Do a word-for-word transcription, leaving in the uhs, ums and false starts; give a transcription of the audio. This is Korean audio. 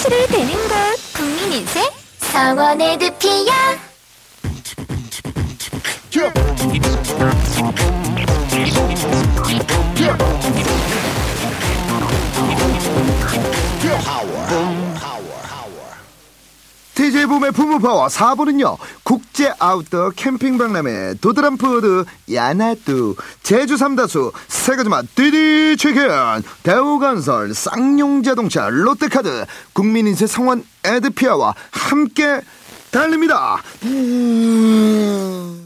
탈출을 되는 곳 국민인생 성원 에드피아. 티제이 붐의 부부파워 사 부는요 국제 아웃도어 캠핑 박람회 도드람푸드 야나뚜 제주 삼다수 세가지맛 디디치킨 대우건설 쌍용자동차 롯데카드 국민인세 성원 에드피아와 함께 달립니다. 음...